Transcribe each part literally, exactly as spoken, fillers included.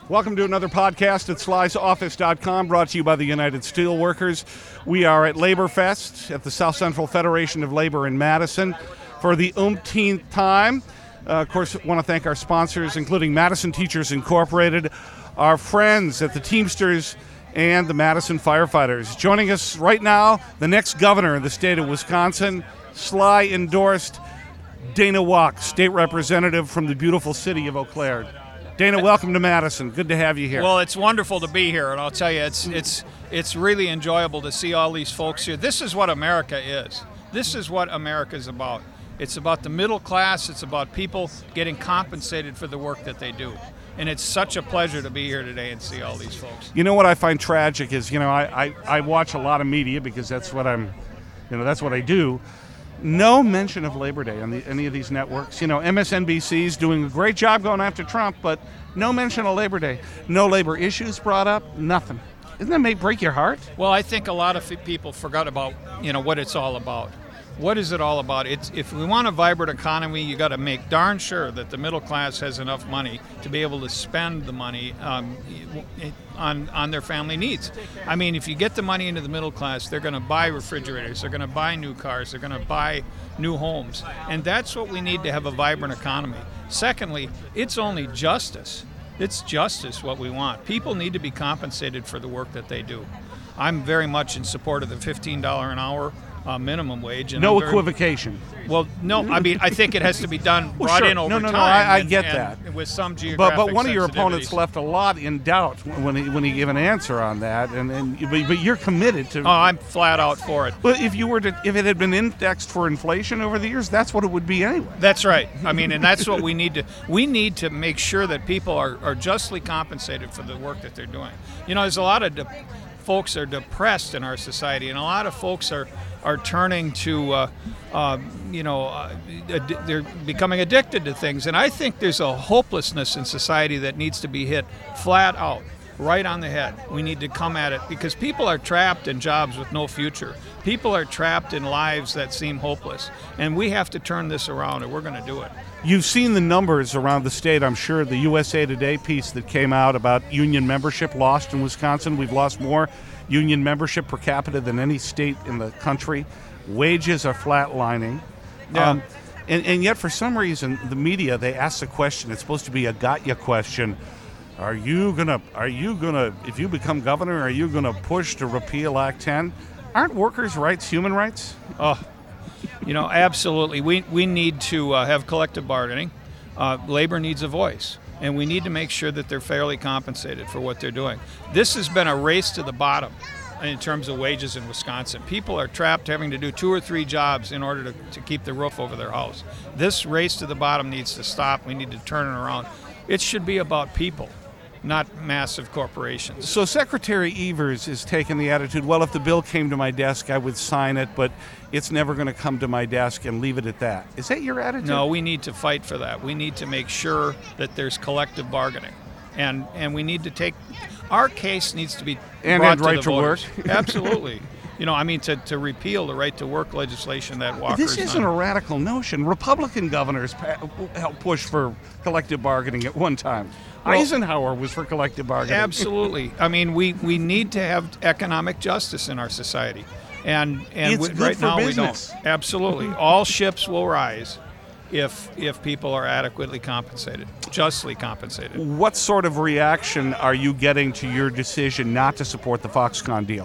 Welcome to another podcast at Sly's Office dot com, brought to you by the United Steelworkers. We are at Labor Fest at the South Central Federation of Labor in Madison for the umpteenth time. Uh, of course, I want to thank our sponsors, including Madison Teachers Incorporated, our friends at the Teamsters, and the Madison Firefighters. Joining us right now, the next governor of the state of Wisconsin, Sly-endorsed Dana Wock, state representative from the beautiful city of Eau Claire. Dana, welcome to Madison. Good to have you here. Well, it's wonderful to be here, and I'll tell you, it's it's it's really enjoyable to see all these folks here. This is what America is. This is what America is about. It's about the middle class. It's about people getting compensated for the work that they do. And it's such a pleasure to be here today and see all these folks. You know what I find tragic is, you know, I, I, I watch a lot of media because that's what I'm, you know, that's what I do. No mention of Labor Day on the, any of these networks. You know, M S N B C's doing a great job going after Trump, but no mention of Labor Day. No labor issues brought up, nothing. Doesn't that make break your heart? Well, I think a lot of people forgot about, you know, what it's all about. What is it all about? It's, if we want a vibrant economy, you got to make darn sure that the middle class has enough money to be able to spend the money um, on on their family needs. I mean, if you get the money into the middle class, they're going to buy refrigerators, they're going to buy new cars, they're going to buy new homes, and that's what we need to have a vibrant economy. Secondly, it's only justice. It's justice what we want. People need to be compensated for the work that they do. I'm very much in support of the fifteen dollars an hour Uh, minimum wage. And no very, equivocation. Well, no, I mean, I think it has to be done, well, brought sure. in over no, no, time. No, I, I and, get and that. With some geographic But but one of your opponents sensitivities. left a lot in doubt when he when he gave an answer on that, and, and but, but you're committed to. Oh, I'm flat out for it. Well, if you were to, if it had been indexed for inflation over the years, that's what it would be anyway. That's right. I mean, and that's what we need to. We need to make sure that people are, are justly compensated for the work that they're doing. You know, there's a lot of de- folks are depressed in our society, and a lot of folks are. are turning to, uh, uh, you know, uh, ad- they're becoming addicted to things. And I think there's a hopelessness in society that needs to be hit flat out, right on the head. We need to come at it because people are trapped in jobs with no future. People are trapped in lives that seem hopeless. And we have to turn this around, and we're going to do it. You've seen the numbers around the state, I'm sure. The U S A Today piece that came out about union membership lost in Wisconsin. We've lost more union membership per capita than any state in the country. Wages are flatlining. Yeah. Um, and, and yet, for some reason, the media, they ask the question. It's supposed to be a got-ya question. Are you gonna? Are you gonna? If you become governor, are you gonna push to repeal Act ten? Aren't workers' rights human rights? Oh, you know, absolutely. We we need to uh, have collective bargaining. Uh, labor needs a voice. And we need to make sure that they're fairly compensated for what they're doing. This has been a race to the bottom in terms of wages in Wisconsin. People are trapped having to do two or three jobs in order to, to keep the roof over their house. This race to the bottom needs to stop. We need to turn it around. It should be about people, not massive corporations. So Secretary Evers is taking the attitude, well, if the bill came to my desk, I would sign it, but it's never going to come to my desk, and leave it at that. Is that your attitude? No, we need to fight for that. We need to make sure that there's collective bargaining. And and we need to take, our case needs to be and brought and to right the to voters. work. Absolutely. You know, I mean, to, to repeal the right to work legislation that Walker's This isn't done. a radical notion. Republican governors pa- helped push for collective bargaining at one time. Well, Eisenhower was for collective bargaining. Absolutely. I mean, we, we need to have economic justice in our society. And and It's we, good right for now business. we don't. Absolutely. All ships will rise if if people are adequately compensated, justly compensated. What sort of reaction are you getting to your decision not to support the Foxconn deal?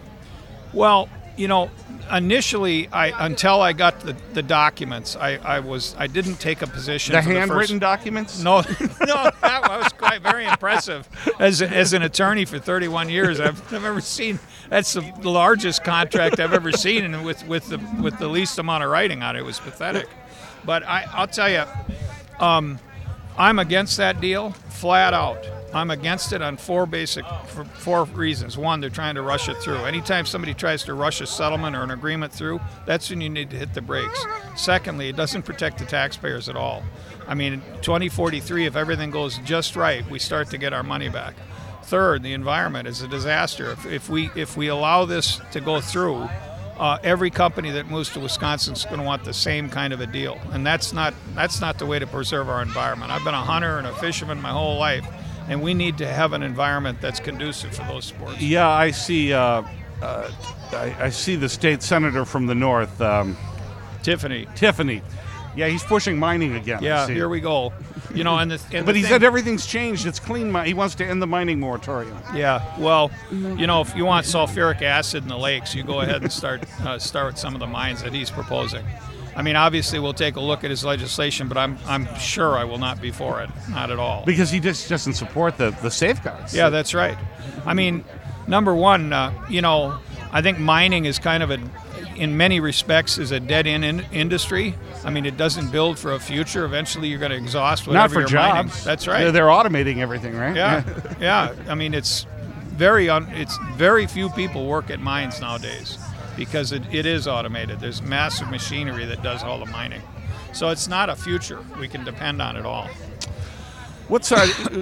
Well, you know, initially, I until I got the, the documents, I, I was I didn't take a position. The for handwritten the first, documents? No, no, that was quite very impressive. As as an attorney for thirty-one years, I've never seen. That's the largest contract I've ever seen, and with with the with the least amount of writing on it. It was pathetic. But I, I'll tell you, um, I'm against that deal, flat out. I'm against it on four basic, for four reasons. One, they're trying to rush it through. Anytime somebody tries to rush a settlement or an agreement through, that's when you need to hit the brakes. Secondly, it doesn't protect the taxpayers at all. I mean, in twenty forty-three, if everything goes just right, we start to get our money back. Third, the environment is a disaster. If, if we if we allow this to go through, uh, every company that moves to Wisconsin is going to want the same kind of a deal, and that's not that's not the way to preserve our environment. I've been a hunter and a fisherman my whole life, and we need to have an environment that's conducive for those sports. Yeah, I see. Uh, uh, I, I see the state senator from the north, um, Tiffany. Tiffany. Yeah, he's pushing mining again. Yeah, I see. here we go. You know, and the, and but the he thing, said everything's changed. It's clean. Mi- he wants to end the mining moratorium. Yeah, well, you know, if you want sulfuric acid in the lakes, you go ahead and start uh, start some of the mines that he's proposing. I mean, obviously, we'll take a look at his legislation, but I'm I'm sure I will not be for it, not at all. Because he just doesn't support the, the safeguards. Yeah, that's right. I mean, number one, uh, you know, I think mining is kind of a, in many respects, is a dead-end in industry. I mean, it doesn't build for a future. Eventually, you're going to exhaust whatever Not for you're jobs. mining. That's right. They're, they're automating everything, right? Yeah, yeah. I mean, it's very un, it's very few people work at mines nowadays because it, it is automated. There's massive machinery that does all the mining, so it's not a future we can depend on at all. What's uh,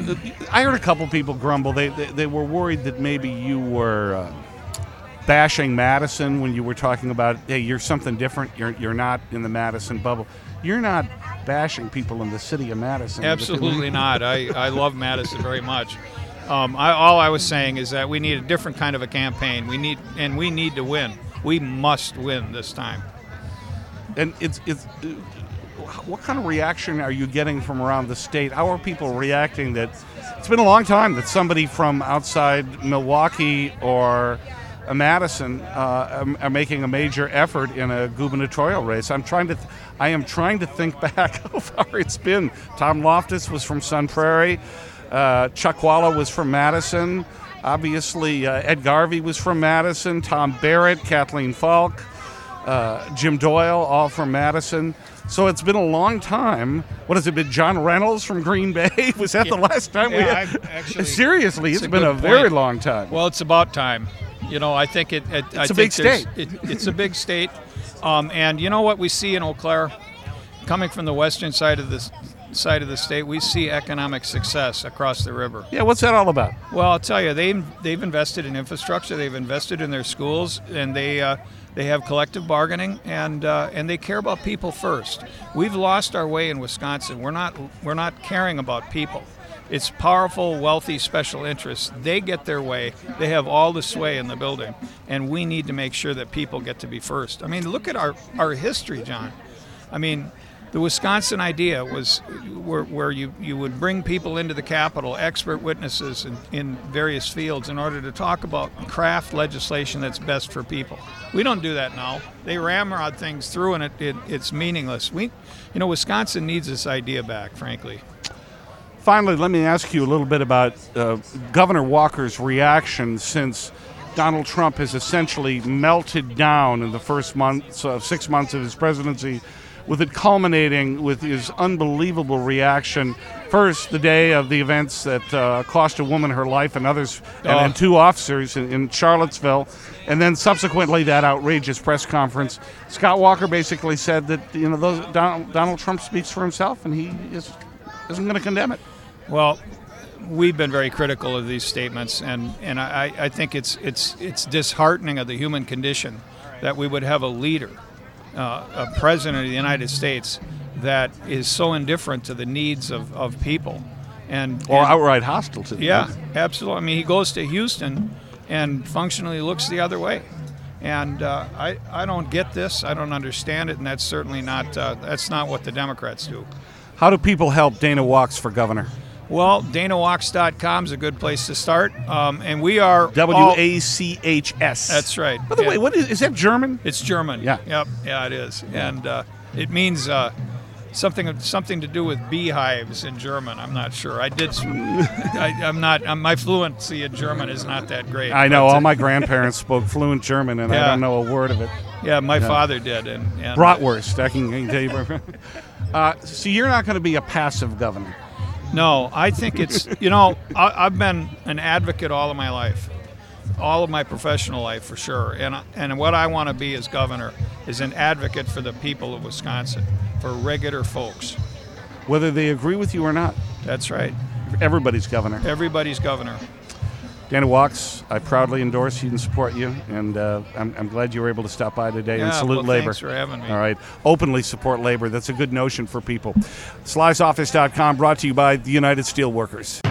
I heard a couple people grumble. They, they they were worried that maybe you were uh, bashing Madison when you were talking about, hey, you're something different. You're you're not in the Madison bubble. You're not bashing people in the city of Madison. Absolutely not. I, I love Madison very much. Um, I, all I was saying is that we need a different kind of a campaign. We need and we need to win. We must win this time. And it's it's. What kind of reaction are you getting from around the state? How are people reacting that it's been a long time that somebody from outside Milwaukee or uh, Madison uh, are, are making a major effort in a gubernatorial race? I'm trying to, th- I am trying to think back how far it's been. Tom Loftus was from Sun Prairie. Uh, Chuck Walla was from Madison. Obviously, uh, Ed Garvey was from Madison. Tom Barrett, Kathleen Falk, uh, Jim Doyle, all from Madison. So it's been a long time. What has it been? John Reynolds from Green Bay? Was that yeah. the last time yeah, we had? actually, Seriously, it's a been a point. very long time. Well, it's about time. You know, I think it. it it's I a think big state. It, it's a big state, um, and you know what we see in Eau Claire, coming from the western side of the side of the state, we see economic success across the river. Yeah, what's that all about? Well, I'll tell you, they they've invested in infrastructure, they've invested in their schools, and they. Uh, They have collective bargaining, and uh, and they care about people first. We've lost our way in Wisconsin. We're not we're not caring about people. It's powerful, wealthy special interests. They get their way. They have all the sway in the building, and we need to make sure that people get to be first. I mean, look at our, our history, John. I mean, the Wisconsin idea was where, where you, you would bring people into the Capitol, expert witnesses in, in various fields, in order to talk about craft legislation that's best for people. We don't do that now. They ramrod things through, and it, it, it's meaningless. We, you know, Wisconsin needs this idea back, frankly. Finally, let me ask you a little bit about uh, Governor Walker's reaction since Donald Trump has essentially melted down in the first months, uh, six months of his presidency, with it culminating with his unbelievable reaction. First, the day of the events that uh, cost a woman her life and others, Oh. and, and two officers in, in Charlottesville, and then subsequently that outrageous press conference. Scott Walker basically said that you know those, Donald, Donald Trump speaks for himself, and he is, isn't going to condemn it. Well, we've been very critical of these statements, and, and I, I think it's it's it's disheartening of the human condition that we would have a leader, uh, a president of the United States, that is so indifferent to the needs of, of people. And, Or and, outright hostile to them. Yeah, absolutely. I mean, he goes to Houston and functionally looks the other way. And uh, I, I don't get this. I don't understand it, and that's certainly not uh, that's not what the Democrats do. How do people help Dana Walks for governor? Well, Dana Walks dot com is a good place to start, um, and we are W A C H S. That's right. By the Yeah. way, what is, is that German? It's German. Yeah. Yep. Yeah, it is, and uh, it means uh, something something to do with beehives in German. I'm not sure. I did. I, I'm not. I'm, my fluency in German is not that great. I know but, all my grandparents spoke fluent German, and I Yeah. don't know a word of it. Yeah, my Yeah. father did, and, and Bratwurst, I can, I can tell you. uh, so you're not going to be a passive governor. No, I think it's, you know, I, I've been an advocate all of my life, all of my professional life for sure. And, and what I want to be as governor is an advocate for the people of Wisconsin, for regular folks. Whether they agree with you or not. That's right. Everybody's governor. Everybody's governor. Dana Walks, I proudly endorse you and support you, and uh, I'm, I'm glad you were able to stop by today Yeah, and salute well, labor. thanks for having me. All right. Openly support labor. That's a good notion for people. Slice Office dot com brought to you by the United Steelworkers.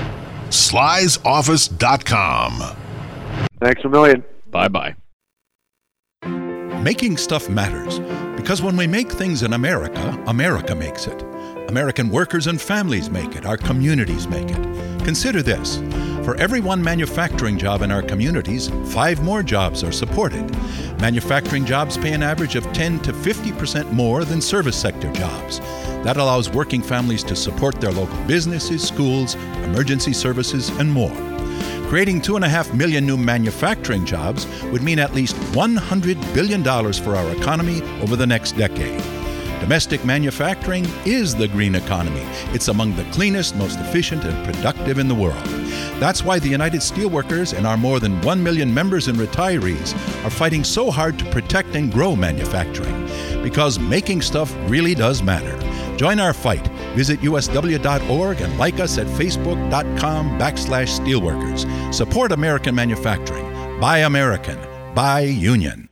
Sly's Office dot com. Thanks a million. Bye-bye. Making stuff matters, because when we make things in America, America makes it. American workers and families make it. Our communities make it. Consider this. For every one manufacturing job in our communities, five more jobs are supported. Manufacturing jobs pay an average of ten to fifty percent more than service sector jobs. That allows working families to support their local businesses, schools, emergency services, and more. Creating two and a half million new manufacturing jobs would mean at least one hundred billion dollars for our economy over the next decade. Domestic manufacturing is the green economy. It's among the cleanest, most efficient, and productive in the world. That's why the United Steelworkers and our more than one million members and retirees are fighting so hard to protect and grow manufacturing. Because making stuff really does matter. Join our fight. Visit U S W dot org and like us at Facebook.com backslash Steelworkers. Support American manufacturing. Buy American. Buy Union.